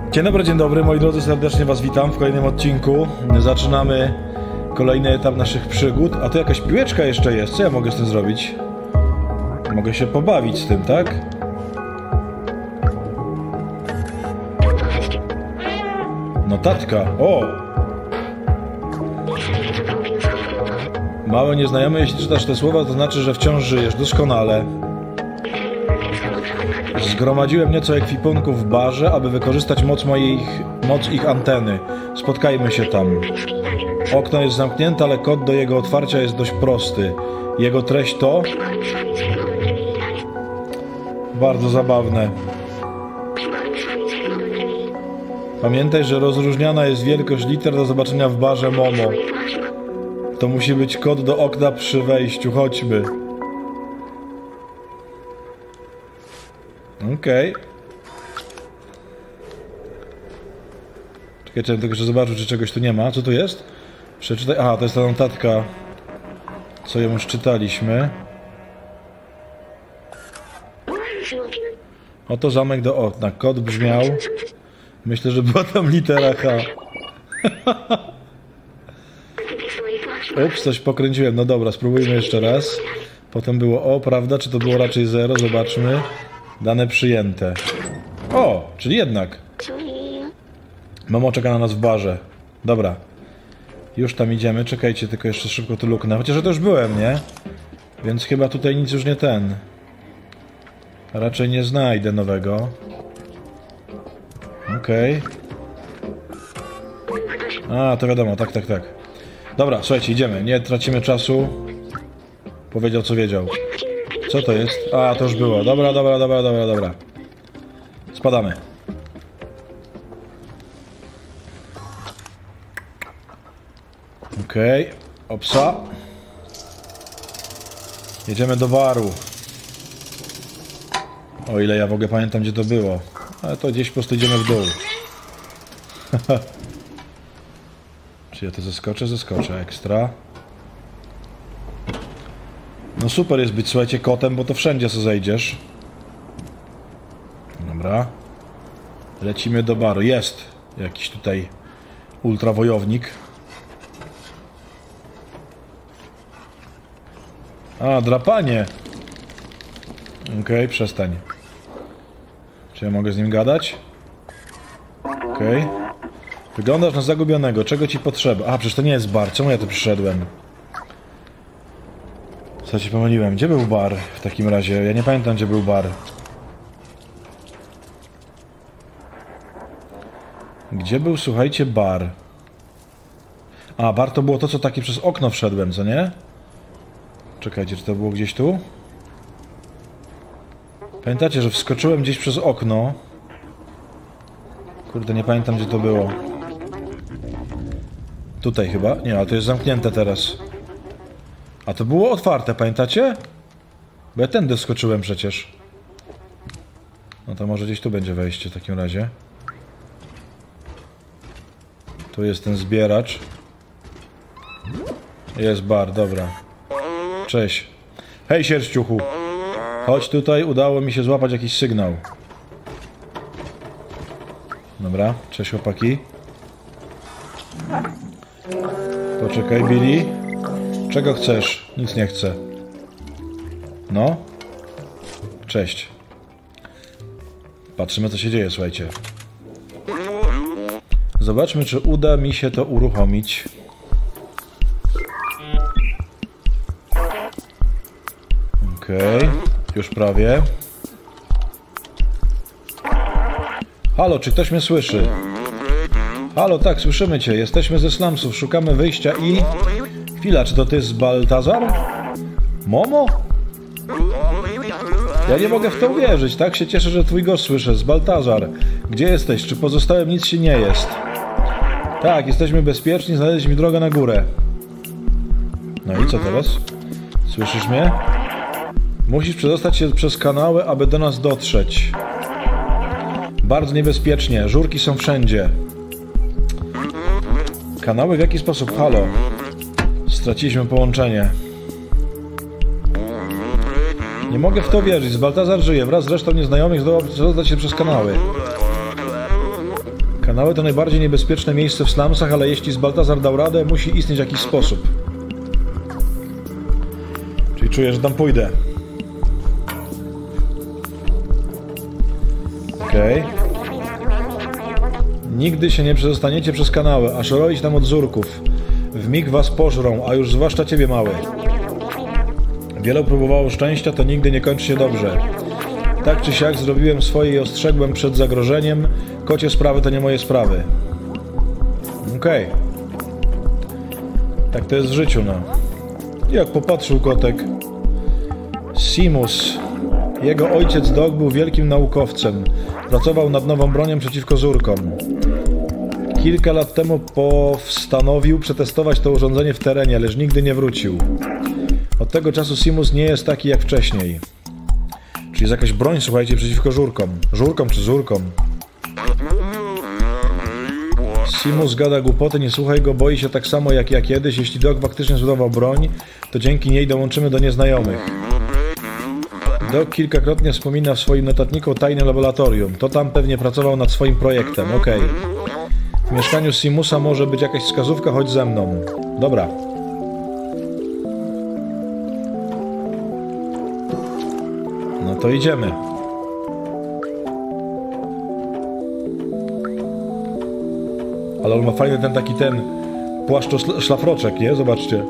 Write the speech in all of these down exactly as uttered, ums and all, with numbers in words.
Dzień dobry, dzień dobry, moi drodzy, serdecznie was witam w kolejnym odcinku. Zaczynamy kolejny etap naszych przygód. A tu jakaś piłeczka jeszcze jest, co ja mogę z tym zrobić? Mogę się pobawić z tym, tak? Notatka, o! Mały nieznajomy, jeśli czytasz te słowa, to znaczy, że wciąż żyjesz doskonale. Zgromadziłem nieco ekwipunków w barze, aby wykorzystać moc moich, moc ich anteny. Spotkajmy się tam. Okno jest zamknięte, ale kod do jego otwarcia jest dość prosty. Jego treść to... Bardzo zabawne. Pamiętaj, że rozróżniana jest wielkość liter do zobaczenia w barze Momo. To musi być kod do okna przy wejściu. Chodźmy. Okej. Okay. Czekajcie, tylko że zobaczę, czy czegoś tu nie ma. Co tu jest? Przeczytaj. Aha, to jest ta notatka, co ją już czytaliśmy. Oto zamek do okna. Kod brzmiał... Myślę, że była tam litera H. Ups, coś pokręciłem. No dobra, spróbujmy jeszcze raz. Potem było O, prawda? Czy to było raczej zero? Zobaczmy. Dane przyjęte. O, czyli jednak. Momo czeka na nas w barze. Dobra. Już tam idziemy. Czekajcie, tylko jeszcze szybko tu luknę. Chociaż ja to już byłem, nie? Więc chyba tutaj nic już nie ten. Raczej nie znajdę nowego. Okej. Okay. A, to wiadomo, tak, tak, tak. Dobra, słuchajcie, idziemy. Nie tracimy czasu. Powiedział, co wiedział. Co to jest? A, to już było. Dobra, dobra, dobra, dobra, dobra. Spadamy. Okej. Okay. Opsa. Jedziemy do baru. O ile ja w ogóle pamiętam, gdzie to było. Ale to gdzieś po prostu idziemy w dół. Czy ja to zeskoczę? Zeskoczę. Ekstra. No super jest być, słuchajcie, kotem, bo to wszędzie co zejdziesz. Dobra. Lecimy do baru. Jest jakiś tutaj ultrawojownik. A, drapanie. Okej, okay, przestań. Czy ja mogę z nim gadać? Okej. Okay. Wyglądasz na zagubionego. Czego ci potrzeba? A, przecież to nie jest bar. Czemu ja tu przyszedłem? Co ci pomyliłem? Gdzie był bar w takim razie? Ja nie pamiętam, gdzie był bar. Gdzie był, słuchajcie, bar? A, bar to było to, co takie przez okno wszedłem, co nie? Czekajcie, czy to było gdzieś tu? Pamiętacie, że wskoczyłem gdzieś przez okno? Kurde, nie pamiętam, gdzie to było. Tutaj chyba? Nie, ale to jest zamknięte teraz. A to było otwarte, pamiętacie? Bo ja tędy wskoczyłem przecież. No to może gdzieś tu będzie wejście w takim razie. Tu jest ten zbieracz. Jest bar, dobra. Cześć. Hej, sierściuchu. Chodź tutaj, udało mi się złapać jakiś sygnał. Dobra, cześć chłopaki. Poczekaj, Billy. Czego chcesz? Nic nie chcę. No. Cześć. Patrzymy, co się dzieje, słuchajcie. Zobaczmy, czy uda mi się to uruchomić. Okej. Okay. Już prawie. Halo, czy ktoś mnie słyszy? Halo, tak, słyszymy cię. Jesteśmy ze slumsów, szukamy wyjścia i... Chwila, czy to ty z Baltazar? Momo? Ja nie mogę w to uwierzyć, tak? Się cieszę, że twój gość słyszę. Z Baltazar. Gdzie jesteś? Czy pozostałym nic się nie jest? Tak, jesteśmy bezpieczni, znaleźliśmy drogę na górę. No i co teraz? Słyszysz mnie? Musisz przedostać się przez kanały, aby do nas dotrzeć. Bardzo niebezpiecznie. Żurki są wszędzie. Kanały w jaki sposób? Halo. Straciliśmy połączenie. Nie mogę w to wierzyć. Baltazar żyje. Wraz z resztą nieznajomych zdołał przedostać się przez kanały. Kanały to najbardziej niebezpieczne miejsce w slumsach, ale jeśli z Baltazar dał radę, musi istnieć jakiś sposób. Czyli czuję, że tam pójdę. Okej. Okay. Nigdy się nie przedostaniecie przez kanały, aż roić tam od zurków. W mig was pożrą, a już zwłaszcza ciebie, mały. Wielu próbowało szczęścia, to nigdy nie kończy się dobrze. Tak czy siak zrobiłem swoje i ostrzegłem przed zagrożeniem. Kocie sprawy to nie moje sprawy. Okej. Okay. Tak to jest w życiu, no. Jak popatrzył kotek. Simus. Jego ojciec Dog był wielkim naukowcem. Pracował nad nową bronią przeciwko zurkom. Kilka lat temu postanowił przetestować to urządzenie w terenie, lecz nigdy nie wrócił. Od tego czasu Simus nie jest taki jak wcześniej. Czyli jest jakaś broń, słuchajcie, przeciwko żurkom. Żurkom czy zurkom. Simus gada głupoty, nie słuchaj go, boi się tak samo jak ja kiedyś. Jeśli Dog faktycznie zbudował broń, to dzięki niej dołączymy do nieznajomych. Dog kilkakrotnie wspomina w swoim notatniku o tajnym laboratorium. To tam pewnie pracował nad swoim projektem, okej. Okay. W mieszkaniu Simusa może być jakaś wskazówka, chodź ze mną. Dobra. No to idziemy. Ale on ma fajny ten taki ten płaszczo-szlafroczek, nie? Zobaczcie.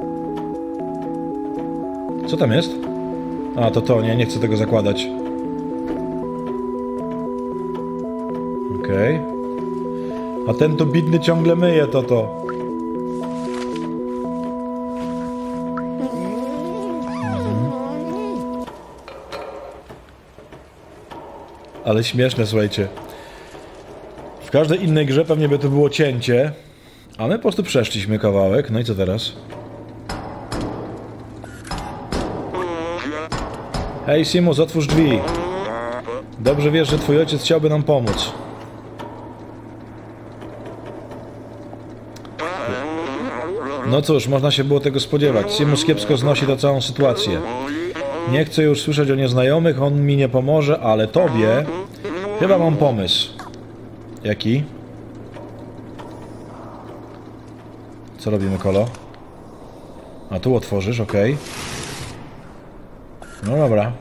Co tam jest? A, to to, nie, nie chcę tego zakładać. Okej. Okay. A ten to bidny ciągle myje to to. Mhm. Ale śmieszne, słuchajcie. W każdej innej grze pewnie by to było cięcie, a my po prostu przeszliśmy kawałek. No i co teraz? Hej Simus, otwórz drzwi. Dobrze wiesz, że twój ojciec chciałby nam pomóc. No cóż, można się było tego spodziewać. Simus kiepsko znosi tę całą sytuację. Nie chcę już słyszeć o nieznajomych, on mi nie pomoże, ale tobie chyba mam pomysł. Jaki? Co robimy, Kolo? A tu otworzysz, okej. Okay. No dobra.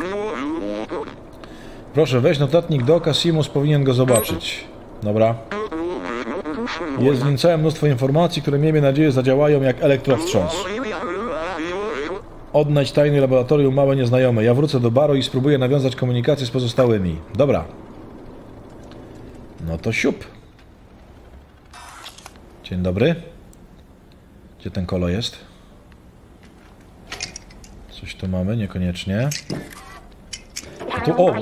Proszę, weź notatnik do oka, Simus powinien go zobaczyć. Dobra. Jest w nim całe mnóstwo informacji, które miejmy nadzieję zadziałają jak elektrowstrząs. Odnajdź tajne laboratorium małe nieznajome. Ja wrócę do baru i spróbuję nawiązać komunikację z pozostałymi. Dobra. No to siup. Dzień dobry. Gdzie ten Kolo jest? Coś tu mamy? Niekoniecznie. A tu... O!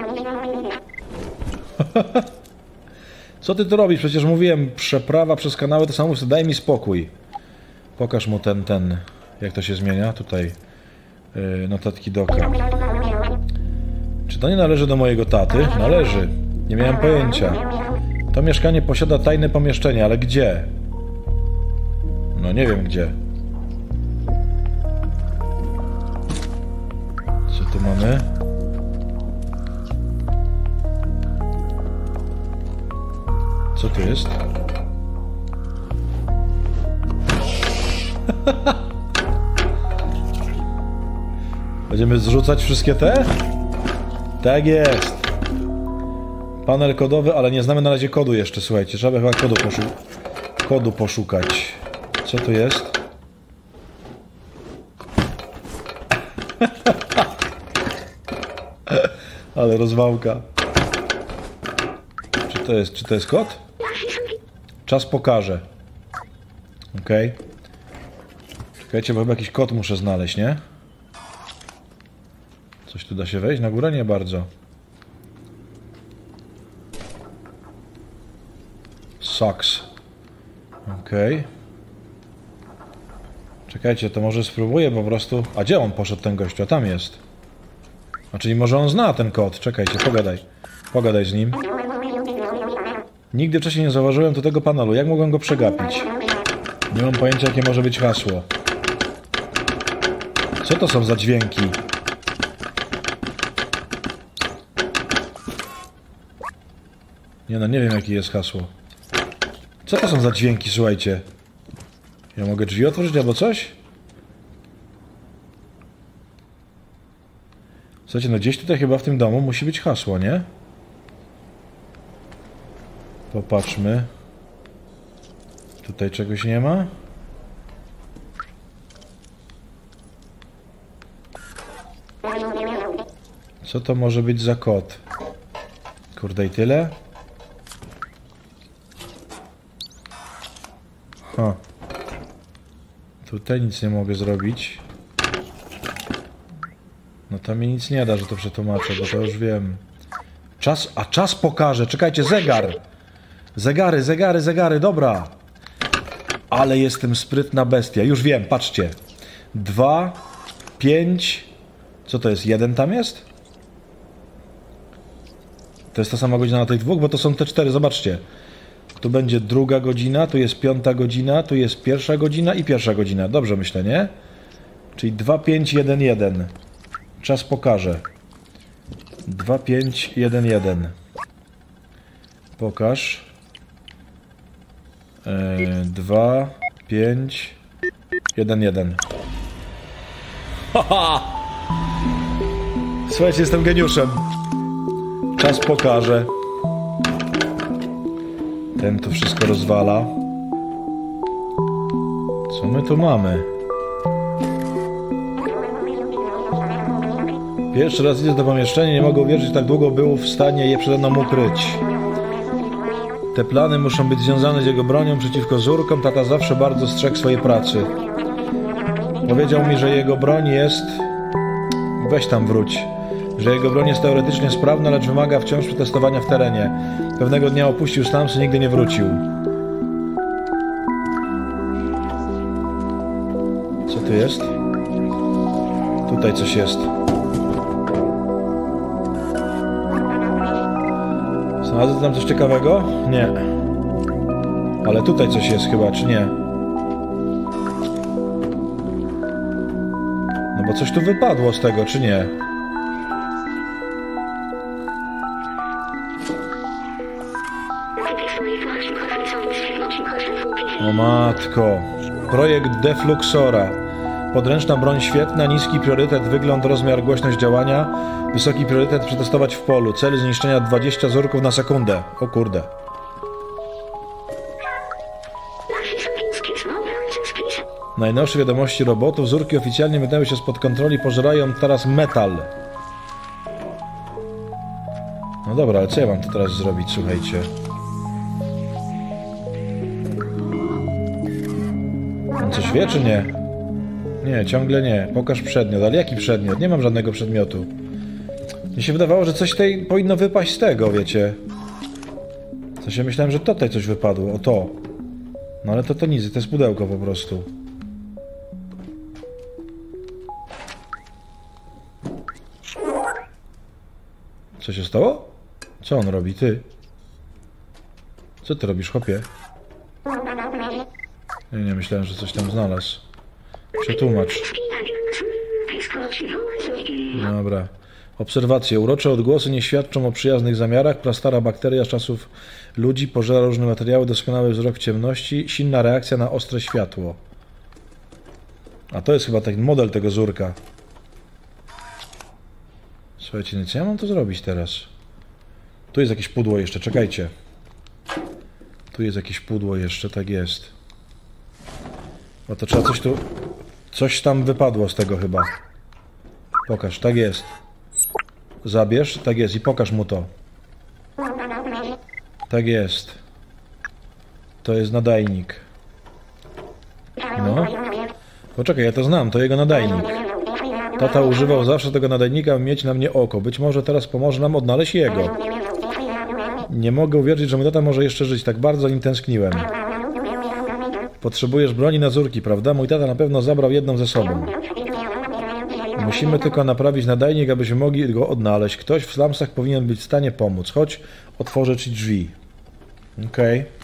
Co ty tu robisz? Przecież mówiłem, przeprawa przez kanały to samo. Daj mi spokój. Pokaż mu ten, ten... Jak to się zmienia? Tutaj. Yy, notatki doka. Czy to nie należy do mojego taty? Należy. Nie miałem pojęcia. To mieszkanie posiada tajne pomieszczenie, ale gdzie? No nie wiem gdzie. Co tu mamy? Co tu jest? Będziemy zrzucać wszystkie te? Tak jest. Panel kodowy, ale nie znamy na razie kodu jeszcze, słuchajcie. Trzeba chyba kodu, poszu kodu poszukać. Co tu jest? Ale rozwałka. Czy to jest, czy to jest kod? Czas pokaże. Okej. Okay. Czekajcie, bo chyba jakiś kod muszę znaleźć, nie? Coś tu da się wejść? Na górę? Nie bardzo. Sucks. Okej. Okay. Czekajcie, to może spróbuję po prostu... A gdzie on poszedł, ten gościu? A tam jest. A czyli może on zna ten kod. Czekajcie, pogadaj. Pogadaj z nim. Nigdy wcześniej nie zauważyłem do tego panelu. Jak mogłem go przegapić? Nie mam pojęcia, jakie może być hasło. Co to są za dźwięki? Nie no, nie wiem jakie jest hasło. Co to są za dźwięki, słuchajcie? Ja mogę drzwi otworzyć albo coś? Słuchajcie, no gdzieś tutaj chyba w tym domu musi być hasło, nie? Popatrzmy. Tutaj czegoś nie ma? Co to może być za kod? Kurde i tyle? Ha. Tutaj nic nie mogę zrobić. No to mi nic nie da, że to przetłumaczę, bo to już wiem. Czas, a czas pokaże. Czekajcie, zegar. Zegary, zegary, zegary, dobra. Ale jestem sprytna bestia. Już wiem, patrzcie. Dwa, pięć. Co to jest? Jeden tam jest? To jest ta sama godzina na tych dwóch, bo to są te cztery, zobaczcie. Tu będzie druga godzina, tu jest piąta godzina, tu jest pierwsza godzina i pierwsza godzina. Dobrze myślę, nie? Czyli dwa, pięć, jeden, jeden. Czas pokaże. dwa, pięć, jeden, jeden. Pokaż. dwa, pięć, jeden, jeden. Haha! Słuchajcie, jestem geniuszem. Czas pokaże. Ten to wszystko rozwala. Co my tu mamy? Pierwszy raz idę do pomieszczenia, nie mogę uwierzyć, że tak długo był w stanie je przede mną ukryć. Te plany muszą być związane z jego bronią przeciwko Zurkom. Tata zawsze bardzo strzegł swojej pracy. Powiedział mi, że jego broń jest... Weź tam wróć. Że jego broń jest teoretycznie sprawna, lecz wymaga wciąż przetestowania w terenie. Pewnego dnia opuścił Slums i nigdy nie wrócił. Co tu jest? Tutaj coś jest. Znalazłem tam coś ciekawego? Nie. Ale tutaj coś jest chyba, czy nie? No bo coś tu wypadło z tego, czy nie? O matko. Projekt Defluxora. Podręczna broń świetna, niski priorytet, wygląd, rozmiar, głośność działania. Wysoki priorytet przetestować w polu. Cel zniszczenia dwadzieścia zurków na sekundę. O kurde. Najnowsze wiadomości robotów. Zurki oficjalnie wydały się spod kontroli, pożerają teraz metal. No dobra, ale co ja mam tu teraz zrobić, słuchajcie? On coś wie, czy nie? Nie, ciągle nie. Pokaż przedmiot. Ale jaki przedmiot? Nie mam żadnego przedmiotu. Mi się wydawało, że coś tutaj powinno wypaść z tego, wiecie. W sensie myślałem, że tutaj coś wypadło. O to. No ale to to nic, to jest pudełko po prostu. Co się stało? Co on robi, ty? Co ty robisz, chłopie? Nie, nie, myślałem, że coś tam znalazł. Przetłumacz. Dobra. Obserwacje. Urocze odgłosy nie świadczą o przyjaznych zamiarach. Prastara bakteria z czasów ludzi pożera różne materiały. Doskonały wzrok w ciemności. Silna reakcja na ostre światło. A to jest chyba taki model tego Zurka. Słuchajcie, nic, ja mam to zrobić teraz. Tu jest jakieś pudło jeszcze, czekajcie. Tu jest jakieś pudło jeszcze, tak jest. Bo to trzeba coś tu... Coś tam wypadło z tego chyba. Pokaż, tak jest. Zabierz, tak jest i pokaż mu to. Tak jest. To jest nadajnik. No. Poczekaj, ja to znam, to jego nadajnik. Tata używał zawsze tego nadajnika, by mieć na mnie oko. Być może teraz pomoże nam odnaleźć jego. Nie mogę uwierzyć, że mój tata może jeszcze żyć. Tak bardzo nim tęskniłem. Potrzebujesz broni na Zurki, prawda? Mój tata na pewno zabrał jedną ze sobą. Musimy tylko naprawić nadajnik, abyśmy mogli go odnaleźć. Ktoś w slumsach powinien być w stanie pomóc. Chodź, otworzę ci drzwi. Okej. Okay.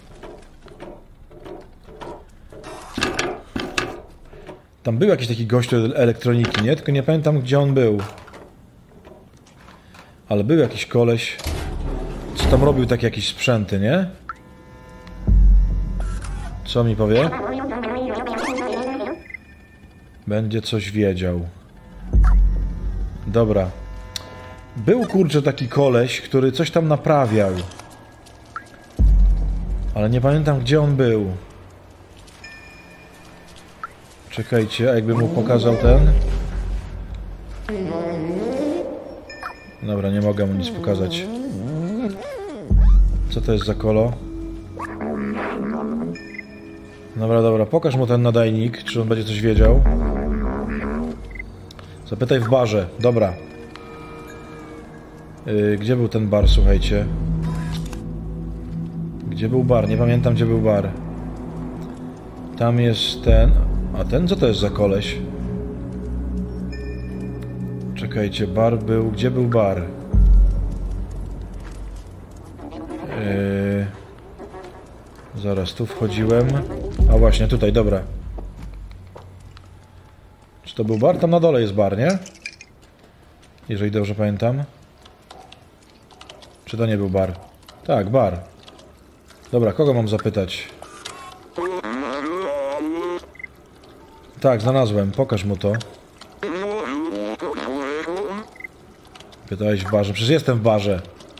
Tam był jakiś taki gościu elektroniki, nie? Tylko nie pamiętam, gdzie on był. Ale był jakiś koleś. Co tam robił takie jakieś sprzęty, nie? Co mi powie? Będzie coś wiedział. Dobra. Był, kurczę, taki koleś, który coś tam naprawiał. Ale nie pamiętam, gdzie on był. Czekajcie, a jakby mu pokazał ten... Dobra, nie mogę mu nic pokazać. Co to jest za kolo? Dobra, dobra, pokaż mu ten nadajnik, czy on będzie coś wiedział. Zapytaj w barze, dobra. Yy, gdzie był ten bar, słuchajcie? Gdzie był bar? Nie pamiętam, gdzie był bar. Tam jest ten... A ten co to jest za koleś? Czekajcie, bar był... Gdzie był bar? Yy... Zaraz, tu wchodziłem. A właśnie, tutaj, dobra. Czy to był bar? Tam na dole jest bar, nie? Jeżeli dobrze pamiętam. Czy to nie był bar? Tak, bar. Dobra, kogo mam zapytać? Tak, znalazłem. Pokaż mu to. Pytałeś w barze. Przecież jestem w barze.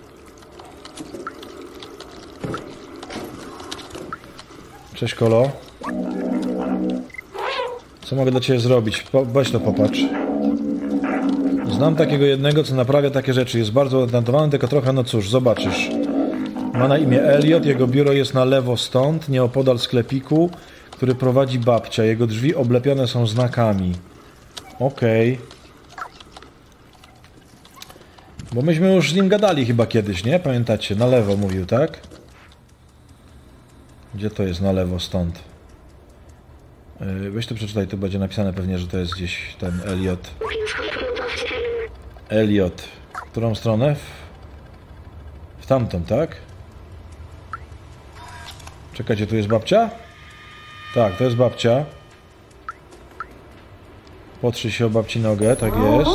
Cześć, kolo. Co mogę dla ciebie zrobić? Po, weź to popatrz. Znam takiego jednego, co naprawia takie rzeczy. Jest bardzo utalentowany, tylko trochę, no cóż, zobaczysz. Ma na imię Elliot, jego biuro jest na lewo stąd, nieopodal sklepiku, który prowadzi babcia. Jego drzwi oblepione są znakami. Okej. Okay. Bo myśmy już z nim gadali chyba kiedyś, nie? Pamiętacie? Na lewo mówił, tak? Gdzie to jest na lewo stąd? Yy, weź to przeczytaj, tu będzie napisane pewnie, że to jest gdzieś ten Elliot. Elliot. W którą stronę? W, w tamtą, tak? Czekajcie, tu jest babcia? Tak, to jest babcia. Potrzyj się o babci nogę, tak jest.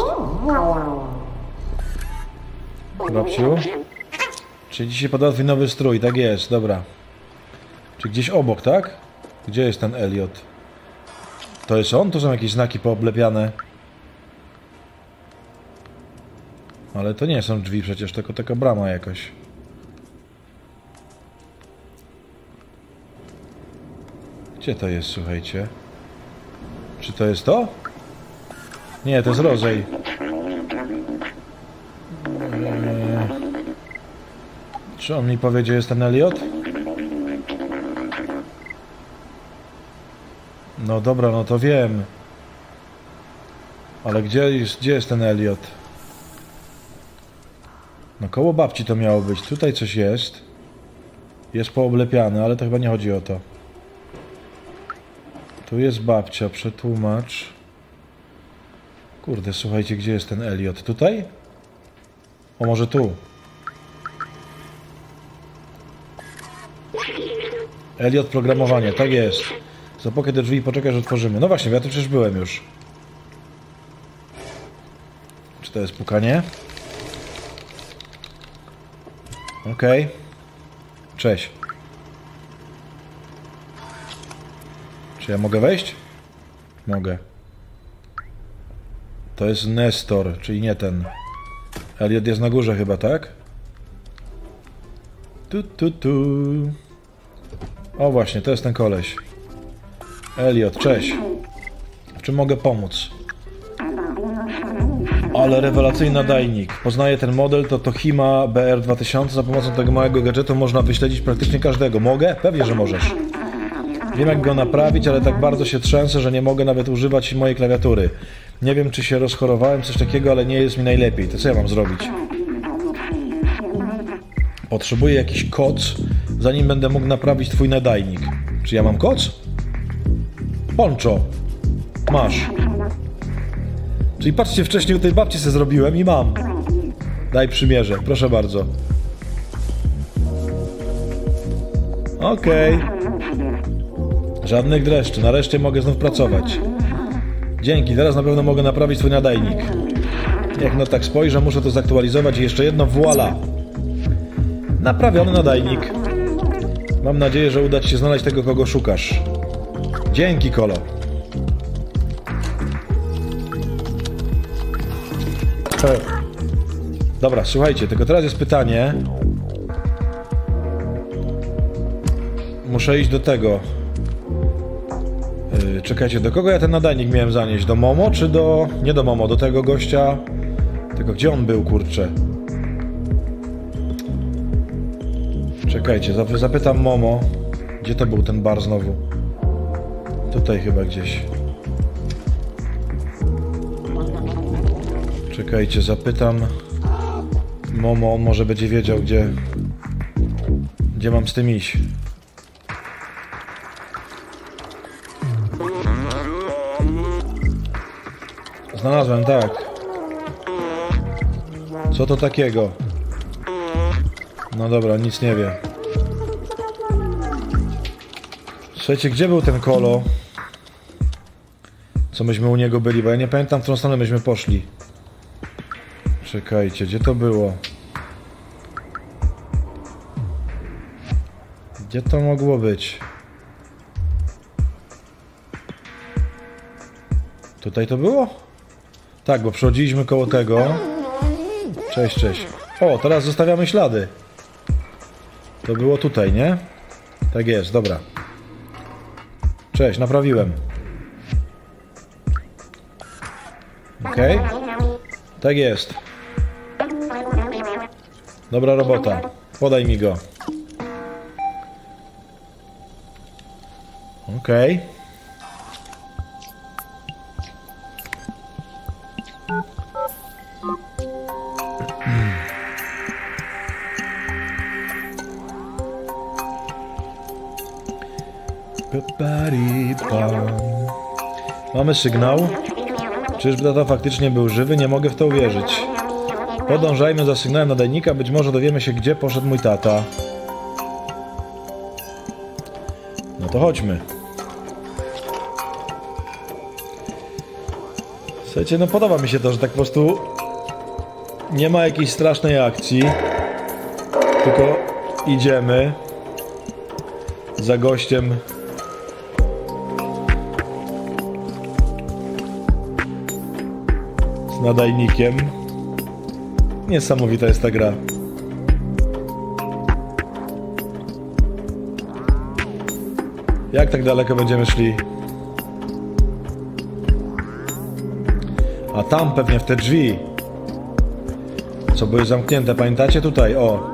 Babciu? Czy dzisiaj podał twój nowy strój, tak jest, dobra. Czy gdzieś obok, tak? Gdzie jest ten Elliot? To jest on? Tu są jakieś znaki pooblepiane. Ale to nie są drzwi przecież, tylko taka brama jakaś. Gdzie to jest, słuchajcie? Czy to jest to? Nie, to jest rodzaj. Eee... Czy on mi powie, gdzie jest ten Elliot? No dobra, no to wiem. Ale gdzie jest, gdzie jest ten Elliot? No koło babci to miało być. Tutaj coś jest. Jest pooblepiane, ale to chyba nie chodzi o to. Tu jest babcia, przetłumacz. Kurde, słuchajcie, gdzie jest ten Elliot? Tutaj? O, może tu? Elliot programowanie, tak jest. Zapukaj do drzwi i poczekaj, że otworzymy. No właśnie, ja tu przecież byłem już. Czy to jest pukanie? Okej. Okay. Cześć. Czy ja mogę wejść? Mogę. To jest Nestor, czyli nie ten. Elliot jest na górze chyba, tak? Tu, tu, tu. O właśnie, to jest ten koleś. Elliot, cześć. W czym mogę pomóc? Ale rewelacyjny nadajnik. Poznaję ten model, to Tohima B R dwa tysiące. Za pomocą tego małego gadżetu można wyśledzić praktycznie każdego. Mogę? Pewnie, że możesz. Wiem, jak go naprawić, ale tak bardzo się trzęsę, że nie mogę nawet używać mojej klawiatury. Nie wiem, czy się rozchorowałem, coś takiego, ale nie jest mi najlepiej. To co ja mam zrobić? Potrzebuję jakiś koc, zanim będę mógł naprawić twój nadajnik. Czy ja mam koc? Poncho. Masz. Czyli patrzcie, wcześniej u tej babci sobie zrobiłem i mam. Daj przymierze, proszę bardzo. Okej. Okay. Żadnych dreszczy, nareszcie mogę znów pracować. Dzięki, teraz na pewno mogę naprawić twój nadajnik. Jak no tak spojrzę, muszę to zaktualizować i jeszcze jedno, voila. Naprawiony nadajnik. Mam nadzieję, że uda ci się znaleźć tego, kogo szukasz. Dzięki, Kolo. Dobra, słuchajcie, tylko teraz jest pytanie. Muszę iść do tego. Yy, czekajcie, do kogo ja ten nadajnik miałem zanieść? Do Momo, czy do... Nie do Momo, do tego gościa... Tylko gdzie on był, kurczę? Czekajcie, zapytam Momo. Gdzie to był ten bar znowu? Tutaj chyba gdzieś. Czekajcie, zapytam Momo, on może będzie wiedział, gdzie... Gdzie mam z tym iść. Znalazłem, tak. Co to takiego? No dobra, nic nie wie. Słuchajcie, gdzie był ten Kolo? Co myśmy u niego byli, bo ja nie pamiętam, w którą stronę myśmy poszli. Czekajcie, gdzie to było? Gdzie to mogło być? Tutaj to było? Tak, bo przechodziliśmy koło tego. Cześć, cześć. O, teraz zostawiamy ślady. To było tutaj, nie? Tak jest, dobra. Cześć, naprawiłem. Okej. Okay. Tak jest. Dobra robota. Podaj mi go. Okej. Okay. Mamy sygnał. Czyżby tata faktycznie był żywy? Nie mogę w to uwierzyć. Podążajmy za sygnałem nadajnika. Być może dowiemy się, gdzie poszedł mój tata. No to chodźmy. Słuchajcie, no podoba mi się to, że tak po prostu nie ma jakiejś strasznej akcji. Tylko idziemy za gościem. Z nadajnikiem. Niesamowita jest ta gra. Jak tak daleko będziemy szli? A tam pewnie w te drzwi, co były zamknięte, pamiętacie? Tutaj, o.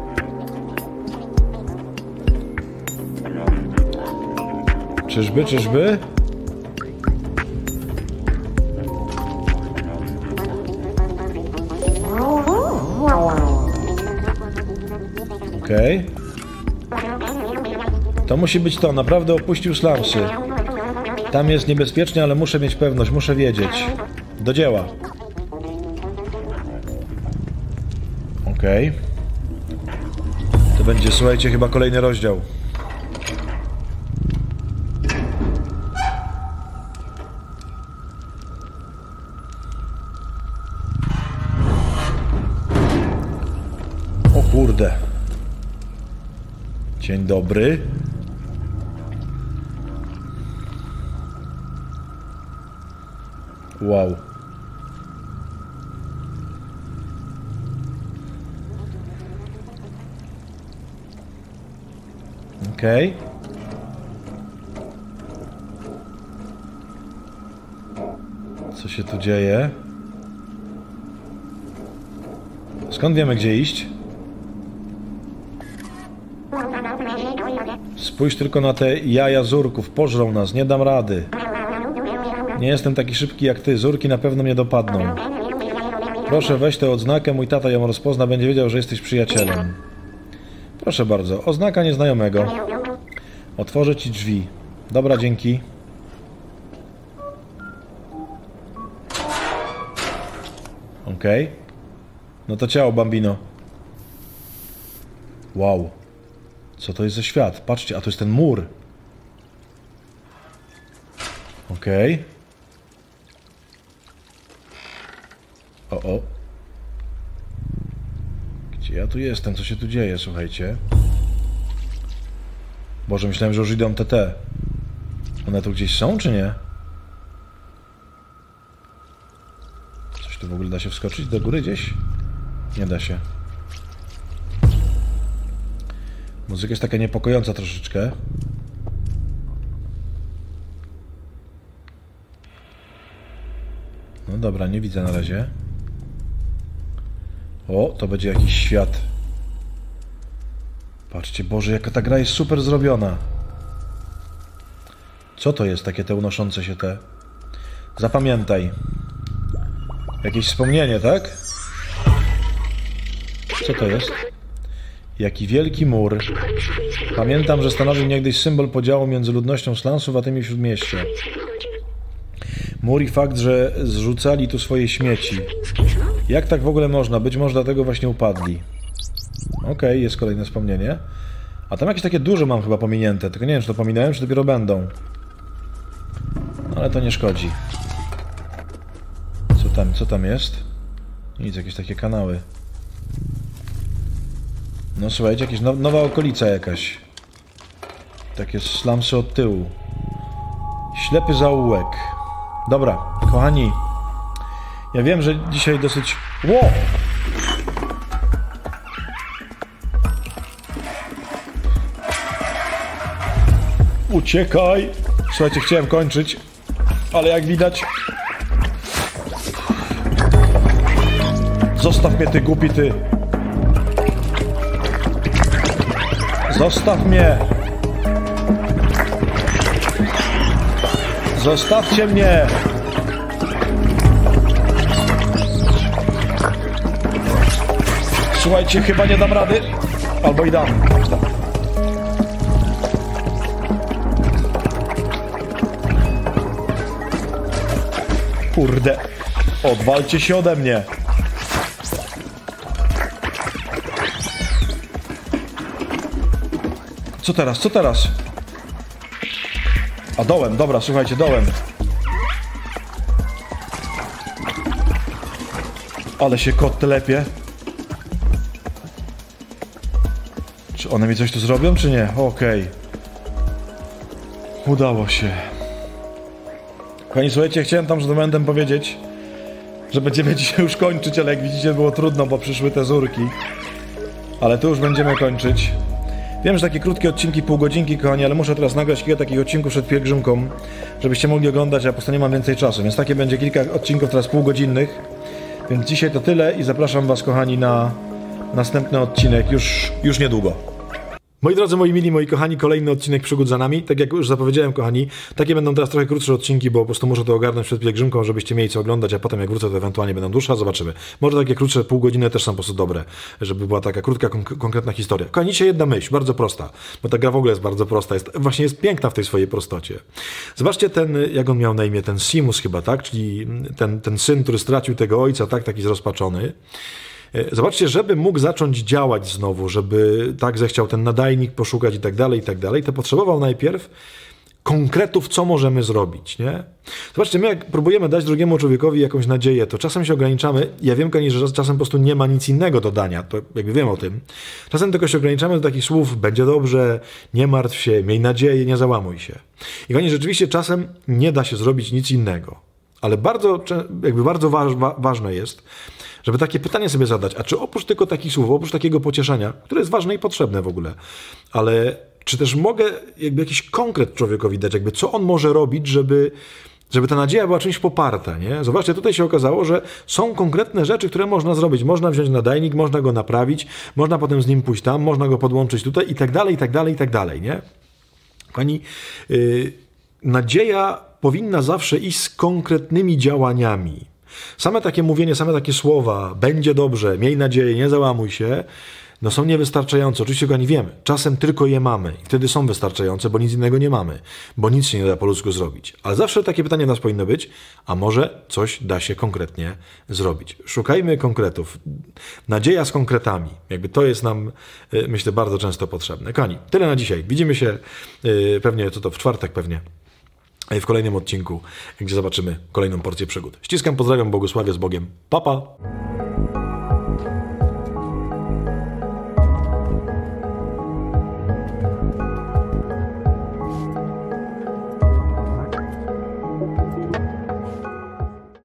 Czyżby, czyżby? Okej. Okay. To musi być to. Naprawdę opuścił slumsy. Tam jest niebezpiecznie, ale muszę mieć pewność, muszę wiedzieć. Do dzieła. Okej. Okay. To będzie, słuchajcie, chyba kolejny rozdział. O kurde. Dzień dobry. Wow. Okej. Okay. Co się tu dzieje? Skąd wiemy, gdzie iść? Spójrz tylko na te jaja zurków. Pożrą nas, nie dam rady. Nie jestem taki szybki jak ty. Zurki na pewno mnie dopadną. Proszę, weź tę odznakę. Mój tata ją rozpozna. Będzie wiedział, że jesteś przyjacielem. Proszę bardzo. Oznaka nieznajomego. Otworzę ci drzwi. Dobra, dzięki. Okej. Okay. No to ciao, Bambino. Wow. Co to jest za świat? Patrzcie, a to jest ten mur. Okej. Okay. O, o. Gdzie ja tu jestem? Co się tu dzieje, słuchajcie? Boże, myślałem, że już idą te te. One tu gdzieś są, czy nie? Coś tu w ogóle da się wskoczyć do góry gdzieś? Nie da się. Muzyka jest taka niepokojąca troszeczkę. No dobra, nie widzę na razie. O, to będzie jakiś świat. Patrzcie, Boże, jaka ta gra jest super zrobiona. Co to jest takie te unoszące się te? Zapamiętaj. Jakieś wspomnienie, tak? Co to jest? Jaki wielki mur. Pamiętam, że stanowił niegdyś symbol podziału między ludnością Slansów a tymi w Śródmieście. Mur i fakt, że zrzucali tu swoje śmieci. Jak tak w ogóle można? Być może dlatego właśnie upadli. Okej, okay, jest kolejne wspomnienie. A tam jakieś takie duże mam chyba pominięte. Tylko nie wiem, czy to pominąłem, czy dopiero będą. Ale to nie szkodzi. Co tam, co tam jest? Nic, jakieś takie kanały. No słuchajcie, jakaś now, nowa okolica jakaś. Takie slumsy od tyłu. Ślepy zaułek. Dobra, kochani. Ja wiem, że dzisiaj dosyć... Ło! Uciekaj! Słuchajcie, chciałem kończyć, ale jak widać... Zostaw mnie, ty głupi, ty! Zostaw mnie! Zostawcie mnie! Słuchajcie, chyba nie dam rady. Albo i dam. Kurde. Odwalcie się ode mnie. Co teraz? Co teraz? A dołem, dobra, słuchajcie, dołem. Ale się kot telepie. Czy one mi coś tu zrobią, czy nie? Okej. Okay. Udało się. Kochani, słuchajcie, chciałem tam przed momentem powiedzieć, że będziemy dzisiaj już kończyć, ale jak widzicie, było trudno, bo przyszły te zurki. Ale tu już będziemy kończyć. Wiem, że takie krótkie odcinki, pół godzinki, kochani, ale muszę teraz nagrać kilka takich odcinków przed pielgrzymką, żebyście mogli oglądać, a po prostu nie mam więcej czasu, więc takie będzie kilka odcinków teraz półgodzinnych. Więc dzisiaj to tyle i zapraszam was, kochani, na następny odcinek już, już niedługo. Moi drodzy, moi mili, moi kochani, kolejny odcinek Przygód za nami. Tak jak już zapowiedziałem, kochani, takie będą teraz trochę krótsze odcinki, bo po prostu muszę to ogarnąć przed pielgrzymką, żebyście mieli co oglądać, a potem jak wrócę, to ewentualnie będą dłuższe, zobaczymy. Może takie krótsze, pół godziny też są po prostu dobre, żeby była taka krótka, konk konkretna historia. Kochani, dzisiaj jedna myśl, bardzo prosta, bo ta gra w ogóle jest bardzo prosta, jest, właśnie jest piękna w tej swojej prostocie. Zobaczcie ten, jak on miał na imię, ten Simus chyba, tak? Czyli ten, ten syn, który stracił tego ojca, tak? Taki zrozpaczony. Zobaczcie, żeby mógł zacząć działać znowu, żeby tak zechciał ten nadajnik poszukać i tak dalej, i tak dalej, to potrzebował najpierw konkretów, co możemy zrobić, nie? Zobaczcie, my jak próbujemy dać drugiemu człowiekowi jakąś nadzieję, to czasem się ograniczamy, ja wiem, kochani, że czasem po prostu nie ma nic innego do dania, to jakby wiem o tym. Czasem tylko się ograniczamy do takich słów, będzie dobrze, nie martw się, miej nadzieję, nie załamuj się. I kochani, rzeczywiście czasem nie da się zrobić nic innego, ale bardzo, jakby bardzo waż, wa, ważne jest, żeby takie pytanie sobie zadać, a czy oprócz tylko takich słów, oprócz takiego pocieszenia, które jest ważne i potrzebne w ogóle, ale czy też mogę jakby jakiś konkret człowiekowi dać, jakby co on może robić, żeby, żeby ta nadzieja była czymś poparta, nie? Zobaczcie, tutaj się okazało, że są konkretne rzeczy, które można zrobić. Można wziąć nadajnik, można go naprawić, można potem z nim pójść tam, można go podłączyć tutaj i tak dalej, i tak dalej, i tak dalej, nie? Kochani, yy, nadzieja powinna zawsze iść z konkretnymi działaniami. Same takie mówienie, same takie słowa, będzie dobrze, miej nadzieję, nie załamuj się, no są niewystarczające. Oczywiście, kochani, wiemy, czasem tylko je mamy i wtedy są wystarczające, bo nic innego nie mamy, bo nic się nie da po ludzku zrobić. Ale zawsze takie pytanie nas powinno być, a może coś da się konkretnie zrobić. Szukajmy konkretów. Nadzieja z konkretami. Jakby to jest nam, myślę, bardzo często potrzebne. Kochani, tyle na dzisiaj. Widzimy się pewnie, co to w czwartek pewnie. W kolejnym odcinku, gdzie zobaczymy kolejną porcję przygód. Ściskam, pozdrawiam, błogosławię z Bogiem. Pa, pa!